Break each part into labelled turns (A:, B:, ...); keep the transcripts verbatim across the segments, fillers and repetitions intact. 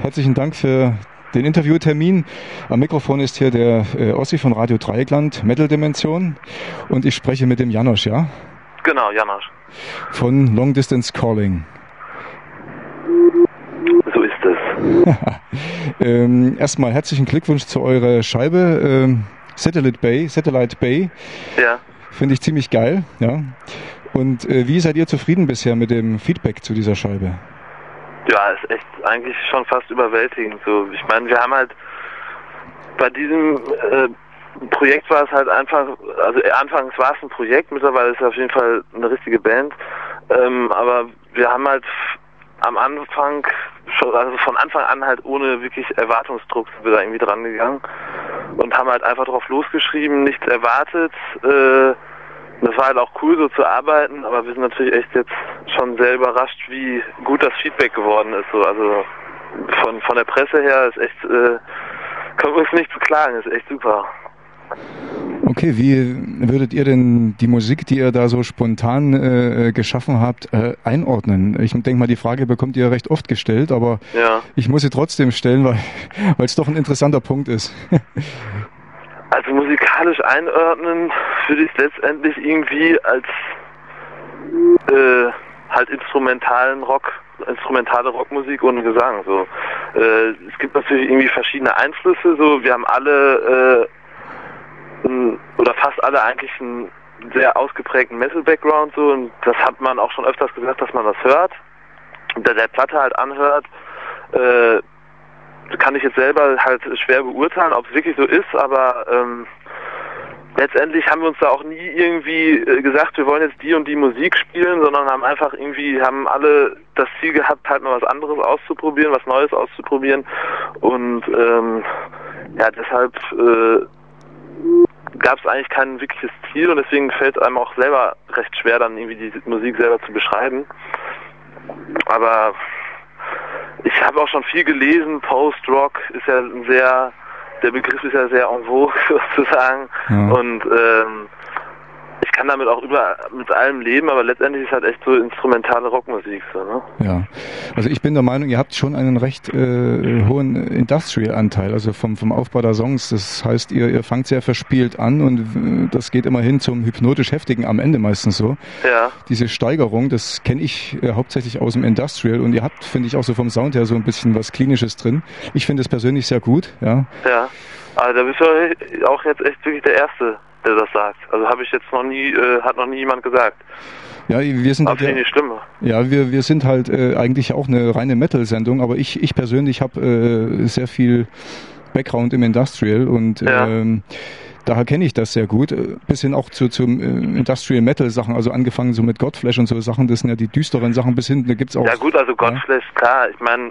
A: herzlichen Dank für den Interviewtermin. Am Mikrofon ist hier der äh, Ossi von Radio Dreieckland, Metal Dimension. Und ich spreche mit dem Janosch, ja?
B: Genau, Janosch.
A: Von Long Distance Calling.
B: So ist es.
A: ähm, erstmal herzlichen Glückwunsch zu eurer Scheibe. Ähm, Satellite Bay, Satellite Bay.
B: Ja.
A: Finde ich ziemlich geil, ja. Und äh, wie seid ihr zufrieden bisher mit dem Feedback zu dieser Scheibe?
B: Ja, ist echt eigentlich schon fast überwältigend. So, ich meine, wir haben halt bei diesem äh, Projekt war es halt einfach, also äh, anfangs war es ein Projekt, mittlerweile ist es auf jeden Fall eine richtige Band. Ähm, aber wir haben halt am Anfang, schon, also von Anfang an halt ohne wirklich Erwartungsdruck sind wir da irgendwie dran gegangen und haben halt einfach drauf losgeschrieben, nichts erwartet. Äh, das war halt auch cool so zu arbeiten, aber wir sind natürlich echt jetzt schon sehr überrascht, wie gut das Feedback geworden ist. So, also von von der Presse her ist echt, äh, können wir uns nicht beklagen, ist echt super.
A: Okay, wie würdet ihr denn die Musik, die ihr da so spontan äh, geschaffen habt, äh, einordnen? Ich denke mal, die Frage bekommt ihr recht oft gestellt, aber
B: ja.
A: Ich muss sie trotzdem stellen, weil weil es doch ein interessanter Punkt ist.
B: Also musikalisch einordnen würde ich letztendlich irgendwie als äh, halt instrumentalen Rock, instrumentale Rockmusik ohne Gesang. So, äh, es gibt natürlich irgendwie verschiedene Einflüsse. So, wir haben alle äh, ein, oder fast alle eigentlich einen sehr ausgeprägten Metal-Background so, und das hat man auch schon öfters gesagt, dass man das hört, der der Platte halt anhört. Äh, kann ich jetzt selber halt schwer beurteilen, ob es wirklich so ist, aber ähm, letztendlich haben wir uns da auch nie irgendwie äh, gesagt, wir wollen jetzt die und die Musik spielen, sondern haben einfach irgendwie, haben alle das Ziel gehabt, halt mal was anderes auszuprobieren, was Neues auszuprobieren, und ähm, ja, deshalb äh, gab es eigentlich kein wirkliches Ziel, und deswegen fällt es einem auch selber recht schwer, dann irgendwie die Musik selber zu beschreiben. Aber ich habe auch schon viel gelesen, Post-Rock ist ja ein sehr, der Begriff ist ja sehr en vogue sozusagen, ja. Und ähm, ich kann damit auch über mit allem leben, aber letztendlich ist halt echt so instrumentale Rockmusik so, ne?
A: Ja, also ich bin der Meinung, ihr habt schon einen recht äh, hohen Industrial-Anteil, also vom vom Aufbau der Songs. Das heißt, ihr ihr fangt sehr verspielt an und äh, das geht immer hin zum hypnotisch heftigen am Ende meistens so.
B: Ja.
A: Diese Steigerung, das kenne ich äh, hauptsächlich aus dem Industrial, und ihr habt, finde ich, auch so vom Sound her so ein bisschen was Klinisches drin. Ich finde es persönlich sehr gut, ja.
B: Ja, aber da bist du auch jetzt echt wirklich der Erste, der das sagt. Also habe ich jetzt noch nie, äh, hat noch nie jemand gesagt.
A: Ja, wir sind
B: halt, ja, die Stimme.
A: Ja, wir wir sind halt äh, eigentlich auch eine reine Metal-Sendung, aber ich ich persönlich habe äh, sehr viel Background im Industrial, und ja. ähm, daher kenne ich das sehr gut, bis hin auch zu zum äh, Industrial Metal Sachen, also angefangen so mit Godflesh und so Sachen, das sind ja die düsteren Sachen, bis hin, da gibt's auch.
B: Ja gut, also Godflesh, ja. Klar, ich meine,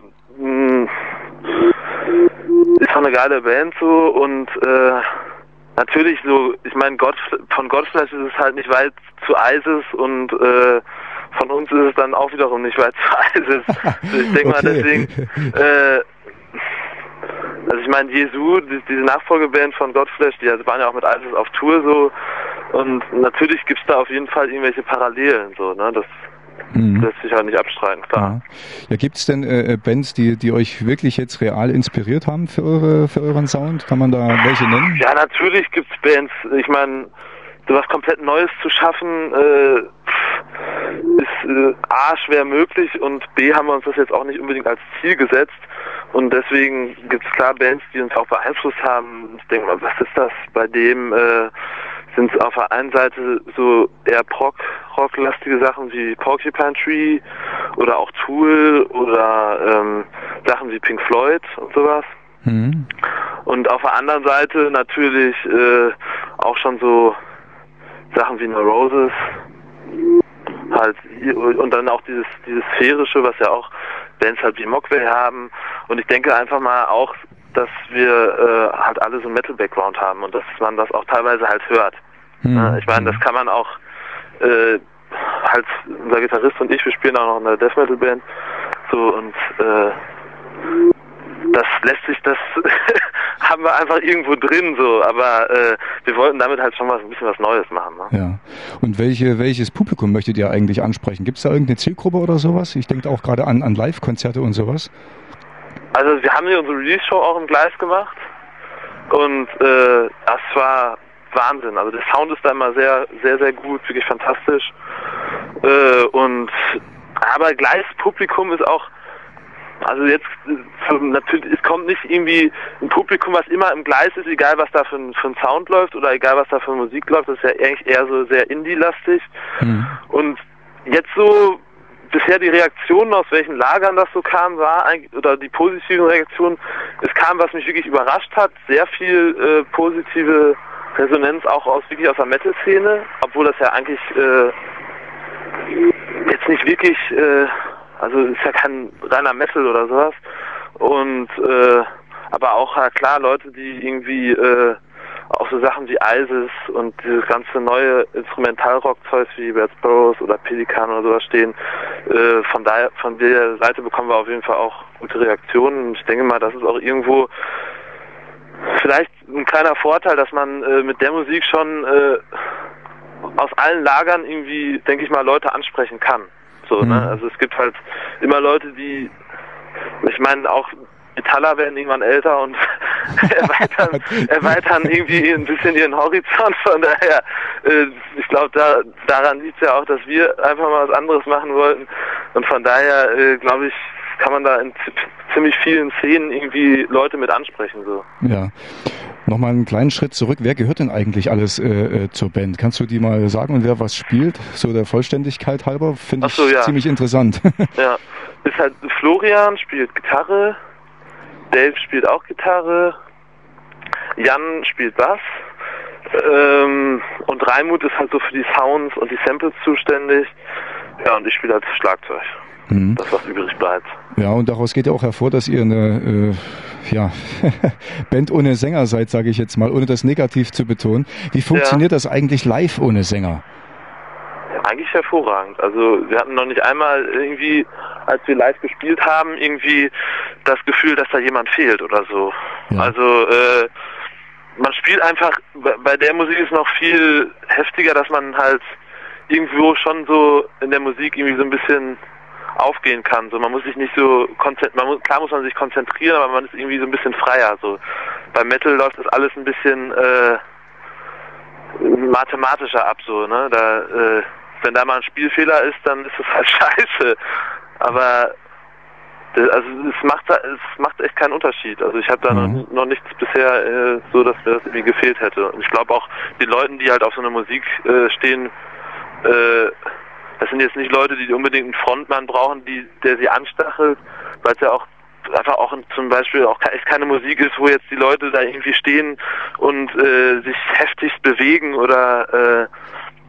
B: ist doch eine geile Band so, und äh, natürlich so, ich meine, Gott, von Godflesh ist es halt nicht weit zu ISIS, und äh, von uns ist es dann auch wiederum nicht weit zu ISIS. Also ich denke okay. mal deswegen, äh, also ich meine, Jesu, die, diese Nachfolgeband von Godflesh, die also waren ja auch mit ISIS auf Tour so, und natürlich gibt's da auf jeden Fall irgendwelche Parallelen so, ne, das Mhm. lässt sich halt nicht abstreiten, klar.
A: Ja, ja, gibt es denn äh, Bands, die die euch wirklich jetzt real inspiriert haben für eure für euren Sound? Kann man da welche nennen?
B: Ja, natürlich gibt's Bands. Ich meine, sowas komplett Neues zu schaffen, äh, ist äh, A, schwer möglich, und B, haben wir uns das jetzt auch nicht unbedingt als Ziel gesetzt, und deswegen gibt's klar Bands, die uns auch beeinflusst haben. Ich denke mal, was ist das? Bei dem äh, sind es auf der einen Seite so eher Prog, rocklastige Sachen wie Porcupine Tree oder auch Tool oder ähm, Sachen wie Pink Floyd und sowas. Mhm. Und auf der anderen Seite natürlich äh, auch schon so Sachen wie Neurosis, halt, und dann auch dieses dieses Sphärische, was ja auch Bands halt wie Mogwai haben. Und ich denke einfach mal auch, dass wir äh, halt alle so einen Metal-Background haben und dass man das auch teilweise halt hört. Hm. Äh, ich meine, das kann man auch, äh, halt, unser Gitarrist und ich, wir spielen auch noch in einer Death-Metal-Band, so, und äh, das lässt sich, das haben wir einfach irgendwo drin, so, aber äh, wir wollten damit halt schon was, ein bisschen was Neues machen. Ne?
A: Ja. Und welche, welches Publikum möchtet ihr eigentlich ansprechen? Gibt es da irgendeine Zielgruppe oder sowas? Ich denke auch gerade an, an Live-Konzerte und sowas.
B: Also wir haben hier unsere Release-Show auch im Gleis gemacht und äh, das war Wahnsinn. Also der Sound ist da immer sehr, sehr, sehr gut, wirklich fantastisch. Äh, und aber Gleis-Publikum ist auch, also jetzt natürlich, es kommt nicht irgendwie ein Publikum, was immer im Gleis ist, egal was da für ein, für ein Sound läuft oder egal was da für Musik läuft, das ist ja eigentlich eher so sehr Indie-lastig. Mhm. Und jetzt so bisher die Reaktionen, aus welchen Lagern das so kam, war eigentlich, oder die positiven Reaktionen, es kam, was mich wirklich überrascht hat, sehr viel äh, positive Resonanz auch aus wirklich aus der Metal-Szene, obwohl das ja eigentlich äh, jetzt nicht wirklich, äh, also ist ja kein reiner Metal oder sowas. Und äh, aber auch ja, klar Leute, die irgendwie äh, auch so Sachen wie ISIS und dieses ganze neue Instrumentalrock-Zeug wie Red Sparrows oder Pelikan oder sowas stehen. Äh, von daher, von der Seite bekommen wir auf jeden Fall auch gute Reaktionen. Und ich denke mal, das ist auch irgendwo vielleicht ein kleiner Vorteil, dass man äh, mit der Musik schon äh, aus allen Lagern irgendwie, denke ich mal, Leute ansprechen kann. So, mhm. ne? Also es gibt halt immer Leute, die, ich meine, auch Metaller werden irgendwann älter und erweitern, erweitern irgendwie ein bisschen ihren Horizont. Von daher, äh, ich glaube, da, daran liegt es ja auch, dass wir einfach mal was anderes machen wollten. Und von daher, äh, glaube ich, kann man da in ziemlich vielen Szenen irgendwie Leute mit ansprechen. So.
A: Ja. Nochmal einen kleinen Schritt zurück. Wer gehört denn eigentlich alles äh, zur Band? Kannst du die mal sagen und wer was spielt? So der Vollständigkeit halber, finde ich so, ja. ziemlich interessant.
B: Ja, ist halt Florian spielt Gitarre, Dave spielt auch Gitarre, Jan spielt Bass ähm, und Raimund ist halt so für die Sounds und die Samples zuständig. Ja, und ich spiele halt Schlagzeug. Mhm. Das, was übrig bleibt.
A: Ja, und daraus geht ja auch hervor, dass ihr eine äh, ja, Band ohne Sänger seid, sage ich jetzt mal, ohne das negativ zu betonen. Wie funktioniert ja. das eigentlich live ohne Sänger?
B: Eigentlich hervorragend. Also wir hatten noch nicht einmal irgendwie, als wir live gespielt haben, irgendwie das Gefühl, dass da jemand fehlt oder so. Ja. Also äh, man spielt einfach, bei der Musik ist noch viel heftiger, dass man halt irgendwo schon so in der Musik irgendwie so ein bisschen aufgehen kann. So, man muss sich nicht so konzentrieren, muss, klar muss man sich konzentrieren, aber man ist irgendwie so ein bisschen freier. So, beim Metal läuft das alles ein bisschen äh, mathematischer ab, so, ne? Da, äh, wenn da mal ein Spielfehler ist, dann ist das halt scheiße. Aber also es macht es macht echt keinen Unterschied. Also ich habe da mhm. noch, noch nichts bisher äh, so, dass mir das irgendwie gefehlt hätte. Und ich glaube auch den Leuten, die halt auf so einer Musik äh, stehen, äh, das sind jetzt nicht Leute, die unbedingt einen Frontmann brauchen, die der sie anstachelt, weil es ja auch einfach auch zum Beispiel auch echt keine Musik ist, wo jetzt die Leute da irgendwie stehen und äh, sich heftigst bewegen oder äh,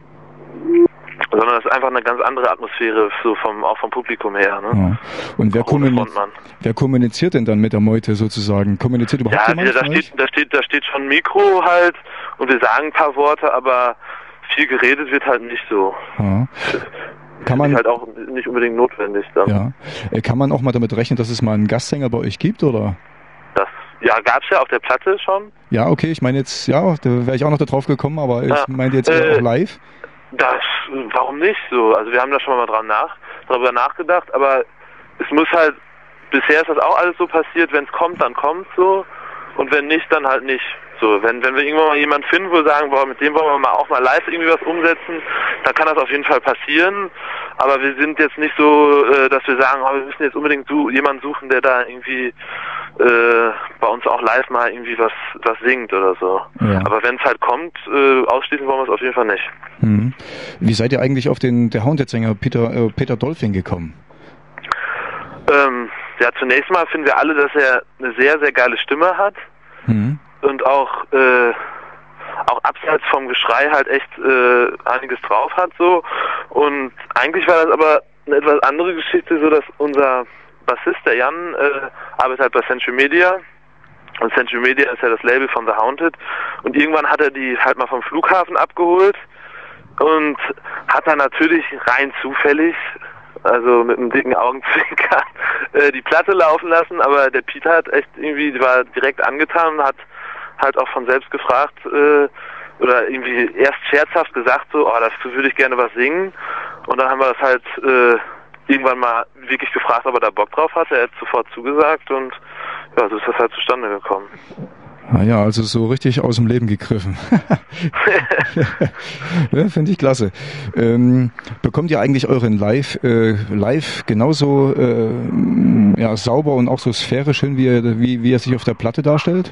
B: sondern es ist einfach eine ganz andere Atmosphäre, so vom auch vom Publikum her. Ne?
A: Ja. Und wer, kommuniz- wer kommuniziert denn dann mit der Meute sozusagen? Kommuniziert überhaupt
B: ja,
A: jemand?
B: Ja, da steht, da steht, da steht schon ein Mikro halt und wir sagen ein paar Worte, aber viel geredet wird halt nicht so.
A: Ja. Kann man
B: ist halt auch nicht unbedingt notwendig dann.
A: Ja. Kann man auch mal damit rechnen, dass es mal einen Gastsänger bei euch gibt, oder? Das,
B: ja, gab's ja auf der Platte schon.
A: Ja, okay, ich meine jetzt, ja, da wäre ich auch noch drauf gekommen, aber ich ja. meine jetzt äh, auch live.
B: Das, warum nicht so? Also wir haben da schon mal dran nach, darüber nachgedacht, aber es muss halt, bisher ist das auch alles so passiert, wenn es kommt, dann kommt so und wenn nicht, dann halt nicht. So, wenn wenn wir irgendwann mal jemanden finden, wo wir sagen, boah, mit dem wollen wir mal auch mal live irgendwie was umsetzen, dann kann das auf jeden Fall passieren. Aber wir sind jetzt nicht so, äh, dass wir sagen, oh, wir müssen jetzt unbedingt so jemanden suchen, der da irgendwie äh, bei uns auch live mal irgendwie was was singt oder so. Ja. Aber wenn es halt kommt, äh, ausschließen wollen wir es auf jeden Fall nicht.
A: Mhm. Wie seid ihr eigentlich auf den der Haunted-Sänger Peter äh, Peter Dolphin gekommen?
B: Ähm, ja, zunächst mal finden wir alle, dass er eine sehr, sehr geile Stimme hat. Mhm. Und auch äh, auch abseits vom Geschrei halt echt äh, einiges drauf hat so. Und eigentlich war das aber eine etwas andere Geschichte, so dass unser Bassist, der Jan, äh, arbeitet halt bei Century Media. Und Century Media ist ja das Label von The Haunted. Und irgendwann hat er die halt mal vom Flughafen abgeholt und hat dann natürlich rein zufällig, also mit einem dicken Augenzwinkern, äh, die Platte laufen lassen. Aber der Peter hat echt irgendwie, die war direkt angetan und hat halt auch von selbst gefragt, äh, oder irgendwie erst scherzhaft gesagt so, oh, dazu würde ich gerne was singen. Und dann haben wir das halt äh, irgendwann mal wirklich gefragt, ob er da Bock drauf hatte. Er hat sofort zugesagt und ja, so ist das halt zustande gekommen.
A: Ah ja, also so richtig aus dem Leben gegriffen. Ja, finde ich klasse. Ähm, bekommt ihr eigentlich euren Live, äh, live genauso äh, ja, sauber und auch so sphärisch hin, wie er, wie, wie er sich auf der Platte darstellt?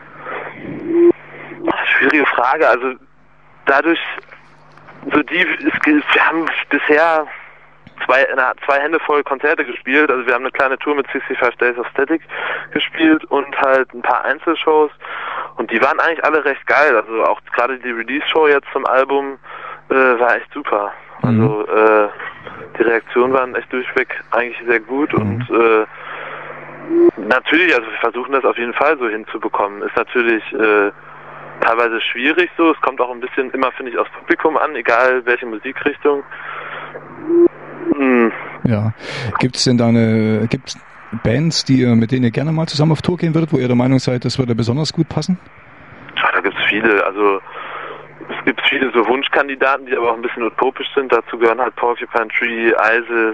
B: Schwierige Frage. Also dadurch, so die, es, wir haben bisher zwei, na, zwei Hände voll Konzerte gespielt. Also wir haben eine kleine Tour mit sixty-five Days of Static gespielt und halt ein paar Einzelshows. Und die waren eigentlich alle recht geil. Also auch gerade die Release-Show jetzt zum Album äh, war echt super.
A: Mhm.
B: Also äh, die Reaktionen waren echt durchweg eigentlich sehr gut. Mhm. Und äh, natürlich, also wir versuchen das auf jeden Fall so hinzubekommen. Ist natürlich äh, teilweise schwierig so. Es kommt auch ein bisschen immer, finde ich, aufs Publikum an, egal welche Musikrichtung. Hm.
A: Ja. Gibt es denn da eine, gibt's Bands, die ihr, mit denen ihr gerne mal zusammen auf Tour gehen würdet, wo ihr der Meinung seid, das würde besonders gut passen?
B: Ja, da gibt es viele. Also es gibt viele so Wunschkandidaten, die aber auch ein bisschen utopisch sind. Dazu gehören halt Porcupine Tree, ISIS.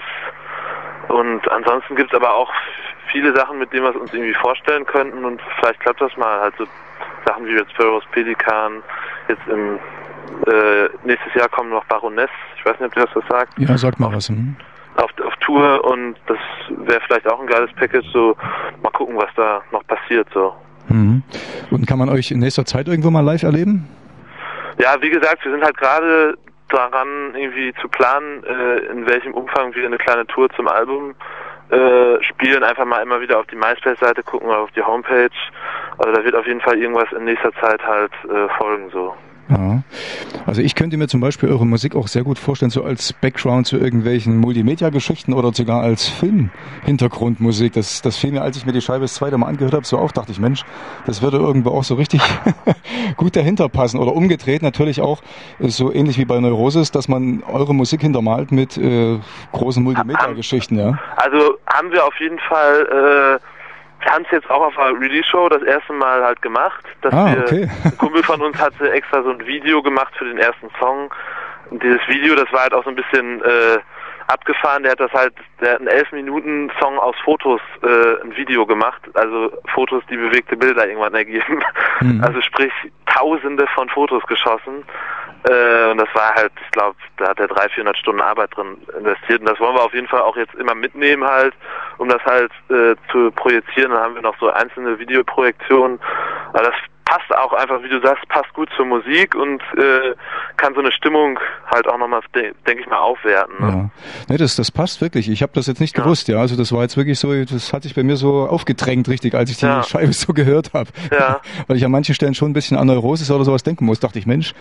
B: Und ansonsten gibt es aber auch viele Sachen, mit denen wir es uns irgendwie vorstellen könnten. Und vielleicht klappt das mal. Halt so Sachen wie jetzt Pharaohs Pelikan. Jetzt im äh, nächstes Jahr kommen noch Baroness. Ich weiß nicht, ob ihr das was sagt.
A: Ja, sag mal was. Hm?
B: Auf, auf Tour, und das wäre vielleicht auch ein geiles Package, so mal gucken, was da noch passiert, so.
A: Mhm. Und kann man euch in nächster Zeit irgendwo mal live erleben?
B: Ja, wie gesagt, wir sind halt gerade daran, irgendwie zu planen, äh, in welchem Umfang wir eine kleine Tour zum Album äh, spielen. Einfach mal immer wieder auf die MySpace-Seite gucken oder auf die Homepage. Also da wird auf jeden Fall irgendwas in nächster Zeit halt äh, folgen, so.
A: Ja. Also ich könnte mir zum Beispiel eure Musik auch sehr gut vorstellen, so als Background zu irgendwelchen Multimedia-Geschichten oder sogar als Film-Hintergrundmusik. Das, das fiel mir, als ich mir die Scheibe das zweite Mal angehört habe, so auf, dachte ich, Mensch, das würde irgendwo auch so richtig gut dahinter passen. Oder umgedreht natürlich auch, so ähnlich wie bei Neurosis, dass man eure Musik hintermalt mit äh, großen Multimedia-Geschichten. Ja.
B: Also haben wir auf jeden Fall... Äh Wir haben es jetzt auch auf einer Release-Show das erste Mal halt gemacht, dass
A: ah,
B: wir,
A: okay.
B: ein Kumpel von uns hatte extra so ein Video gemacht für den ersten Song. Und dieses Video, das war halt auch so ein bisschen äh, abgefahren. Der hat das halt, der hat einen elf Minuten Song aus Fotos äh, ein Video gemacht, also Fotos, die bewegte Bilder irgendwann ergeben. Mhm. Also sprich Tausende von Fotos geschossen. Äh, und das war halt, ich glaube, da hat er dreihundert, vierhundert Stunden Arbeit drin investiert. Und das wollen wir auf jeden Fall auch jetzt immer mitnehmen halt, um das halt äh, zu projizieren. Dann haben wir noch so einzelne Videoprojektionen. Aber das passt auch einfach, wie du sagst, passt gut zur Musik und äh, kann so eine Stimmung halt auch nochmal, de- denke ich mal, aufwerten. Ne?
A: Ja. Nee, das, das passt wirklich. Ich habe das jetzt nicht ja. gewusst, ja. Also das war jetzt wirklich so, das hat sich bei mir so aufgedrängt, richtig, als ich die ja. Scheibe so gehört habe. Ja. Weil ich an manchen Stellen schon ein bisschen an Neurosis oder sowas denken muss. Dachte ich, Mensch.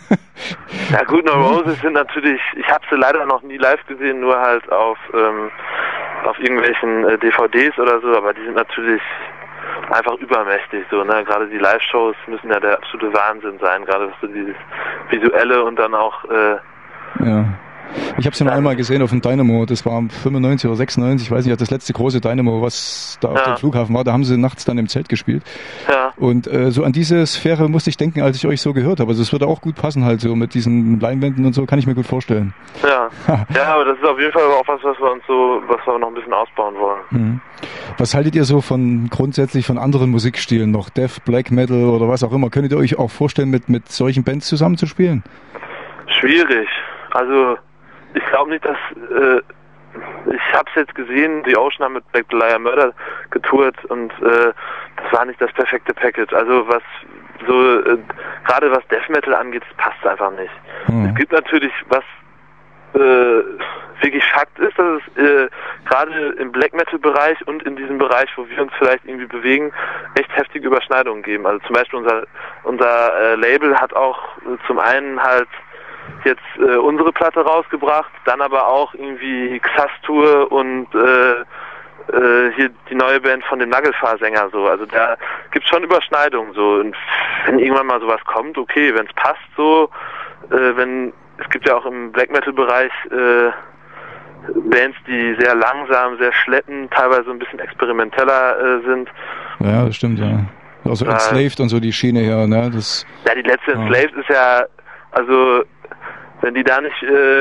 B: Ja gut, Neurosis sind natürlich, ich habe sie leider noch nie live gesehen, nur halt auf, ähm, auf irgendwelchen äh, D V Ds oder so, aber die sind natürlich einfach übermächtig, so, ne, gerade die Live-Shows müssen ja der absolute Wahnsinn sein, gerade so dieses Visuelle und dann auch, äh,
A: ja. Ich habe sie noch einmal gesehen auf dem Dynamo, das war fünfundneunzig oder sechsundneunzig, ich weiß nicht, das letzte große Dynamo, was da ja. auf dem Flughafen war, da haben sie nachts dann im Zelt gespielt. Ja. Und äh, so an diese Sphäre musste ich denken, als ich euch so gehört habe. Also es würde auch gut passen halt so mit diesen Leinwänden und so, kann ich mir gut vorstellen.
B: Ja, ja, aber das ist auf jeden Fall auch was, was wir uns so, was wir noch ein bisschen ausbauen wollen.
A: Mhm. Was haltet ihr so von grundsätzlich von anderen Musikstilen noch? Death, Black Metal oder was auch immer? Könntet ihr euch auch vorstellen, mit, mit solchen Bands zusammenzuspielen?
B: Schwierig. Also ich glaube nicht, dass äh, ich habe es jetzt gesehen, die Ocean haben mit Black Liar Murder getourt und äh, das war nicht das perfekte Package. Also was so äh, gerade was Death Metal angeht, das passt einfach nicht. Mhm. Es gibt natürlich was äh, wirklich Fakt ist, dass es äh, gerade im Black Metal Bereich und in diesem Bereich, wo wir uns vielleicht irgendwie bewegen, echt heftige Überschneidungen geben. Also zum Beispiel unser unser äh, Label hat auch äh, zum einen halt jetzt äh, unsere Platte rausgebracht, dann aber auch irgendwie Xastur und äh, äh, hier die neue Band von dem Nagelfahrsänger so. Also da gibt's schon Überschneidungen so. Und wenn irgendwann mal sowas kommt, okay, wenn es passt so, äh, wenn es gibt ja auch im Black Metal Bereich äh, Bands, die sehr langsam, sehr schleppend, teilweise ein bisschen experimenteller äh, sind.
A: Ja, das stimmt, ja. Also äh, Enslaved und so die Schiene her, ne? Das,
B: ja, die letzte Enslaved ja. ist ja, also wenn die da nicht äh,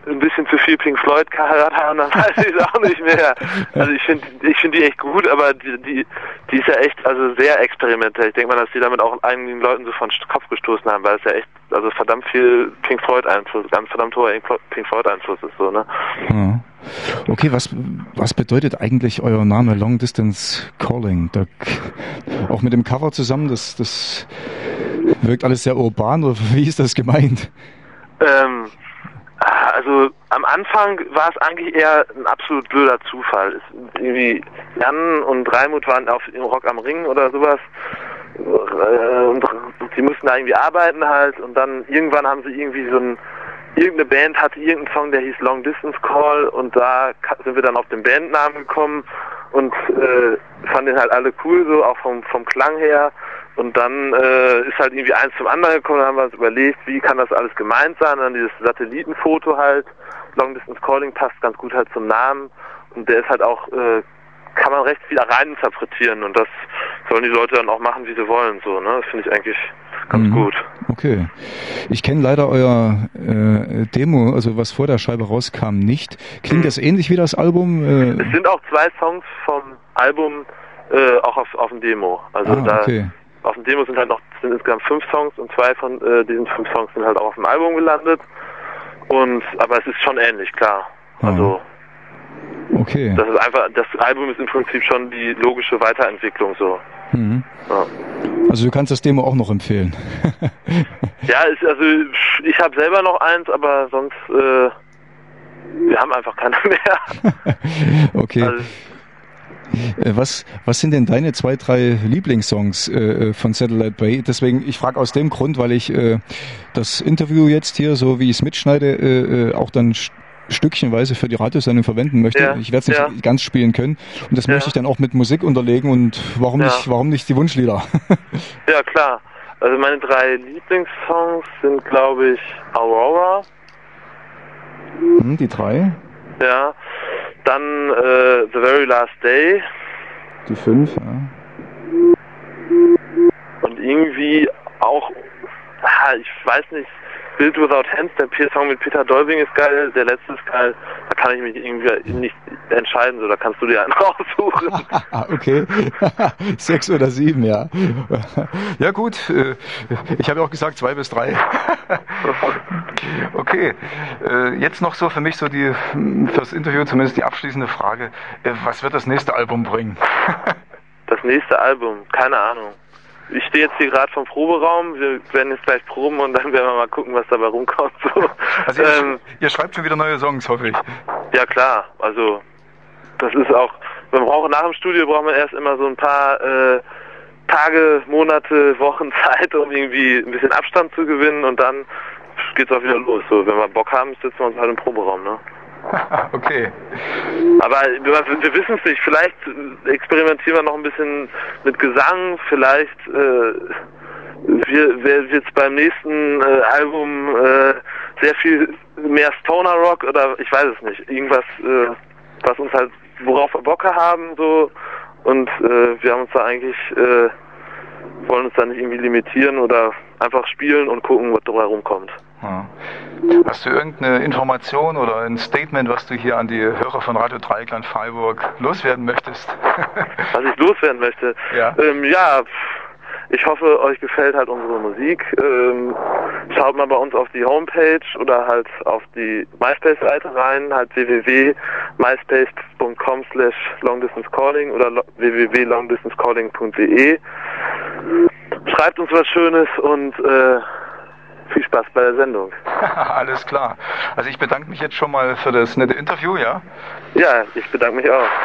B: ein bisschen zu viel Pink Floyd gehört haben, dann weiß ich es auch nicht mehr. Also ich finde ich finde die echt gut, aber die, die die ist ja echt also sehr experimentell. Ich denke mal, dass die damit auch einigen Leuten so von Kopf gestoßen haben, weil es ja echt also verdammt viel Pink Floyd Einfluss, ganz verdammt hoher Pink Floyd Einfluss ist so, ne?
A: Ja. Okay, was was bedeutet eigentlich euer Name Long Distance Calling? Da, auch mit dem Cover zusammen, das das wirkt alles sehr urban, oder wie ist das gemeint?
B: Ähm Also am Anfang war es eigentlich eher ein absolut blöder Zufall. Es, irgendwie Jan und Raimund waren auf im Rock am Ring oder sowas und sie mussten da irgendwie arbeiten halt und dann irgendwann haben sie irgendwie so ein irgendeine Band hatte irgendeinen Song, der hieß Long Distance Call und da sind wir dann auf den Bandnamen gekommen und äh, fanden den halt alle cool, so auch vom vom Klang her. Und dann äh, ist halt irgendwie eins zum anderen gekommen, dann haben wir uns überlegt, wie kann das alles gemeint sein, und dann dieses Satellitenfoto halt, Long Distance Calling passt ganz gut halt zum Namen und der ist halt auch, äh, kann man recht viel rein interpretieren und das sollen die Leute dann auch machen, wie sie wollen, so, ne, das finde ich eigentlich ganz mhm. gut.
A: Okay. Ich kenne leider euer äh, Demo, also was vor der Scheibe rauskam, nicht. Klingt mhm. das ähnlich wie das Album? Äh
B: es sind auch zwei Songs vom Album äh, auch auf, auf dem Demo, also
A: ah,
B: da...
A: Okay.
B: Auf dem Demo sind halt noch sind insgesamt fünf Songs und zwei von äh, diesen fünf Songs sind halt auch auf dem Album gelandet. Und aber es ist schon ähnlich, klar. Also
A: okay.
B: Das ist einfach, das Album ist im Prinzip schon die logische Weiterentwicklung so.
A: Mhm.
B: Ja.
A: Also du kannst das Demo auch noch empfehlen.
B: Ja, ist, also ich habe selber noch eins, aber sonst äh, wir haben einfach keine mehr.
A: Okay. Also, Was, was sind denn deine zwei, drei Lieblingssongs äh, von Satellite Bay? Deswegen, ich frage aus dem Grund, weil ich äh, das Interview jetzt hier, so wie ich es mitschneide, äh, auch dann st- stückchenweise für die Radiosendung verwenden möchte. Ja, ich werde es nicht ja. ganz spielen können. Und das ja. möchte ich dann auch mit Musik unterlegen. Und warum ja. nicht, warum nicht die Wunschlieder?
B: Ja, klar. Also meine drei Lieblingssongs sind, glaube ich, Aurora.
A: Hm, die drei?
B: Ja. Dann äh, The Very Last Day.
A: Die fünf, ja.
B: Und irgendwie auch, ah, ich weiß nicht, Build Without Hands, der Song mit Peter Dolving ist geil, der letzte ist geil, da kann ich mich irgendwie nicht entscheiden, so, da kannst du dir einen raussuchen.
A: Okay, sechs oder sieben, ja. Ja gut, ich habe ja auch gesagt zwei bis drei. Okay, jetzt noch so für mich so die, fürs Interview zumindest die abschließende Frage, was wird das nächste Album bringen?
B: Das nächste Album, keine Ahnung. Ich stehe jetzt hier gerade vom Proberaum, wir werden jetzt gleich proben und dann werden wir mal gucken, was dabei rumkommt. So.
A: Also ihr, ähm, ihr schreibt schon wieder neue Songs, hoffe ich.
B: Ja klar, also das ist auch, man braucht nach dem Studio braucht man erst immer so ein paar äh, Tage, Monate, Wochen Zeit, um irgendwie ein bisschen Abstand zu gewinnen und dann geht's auch wieder los. So, wenn wir Bock haben, sitzen wir uns halt im Proberaum, ne?
A: Okay.
B: Aber wir, wir wissen es nicht. Vielleicht experimentieren wir noch ein bisschen mit Gesang. Vielleicht äh, wird es beim nächsten äh, Album äh, sehr viel mehr Stoner Rock oder ich weiß es nicht. Irgendwas, äh, was uns halt, worauf wir Bock haben, so. Und äh, wir haben uns da eigentlich, äh, wollen uns da nicht irgendwie limitieren oder einfach spielen und gucken, was dabei rumkommt.
A: Ja. Hast du irgendeine Information oder ein Statement, was du hier an die Hörer von Radio Dreieckland Freiburg loswerden möchtest?
B: Was ich loswerden möchte?
A: Ja,
B: ähm, ja ich hoffe, euch gefällt halt unsere Musik. Ähm, schaut mal bei uns auf die Homepage oder halt auf die MySpace-Seite rein, halt w w w punkt myspace punkt com slash longdistancecalling oder w w w punkt longdistancecalling punkt d e. Schreibt uns was Schönes und äh, viel Spaß bei der Sendung.
A: Alles klar. Also ich bedanke mich jetzt schon mal für das nette Interview, ja?
B: Ja, ich bedanke mich auch.